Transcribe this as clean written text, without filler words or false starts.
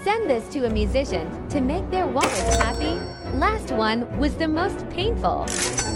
Send this to a musician to make their wallets happy. Last one was the most painful.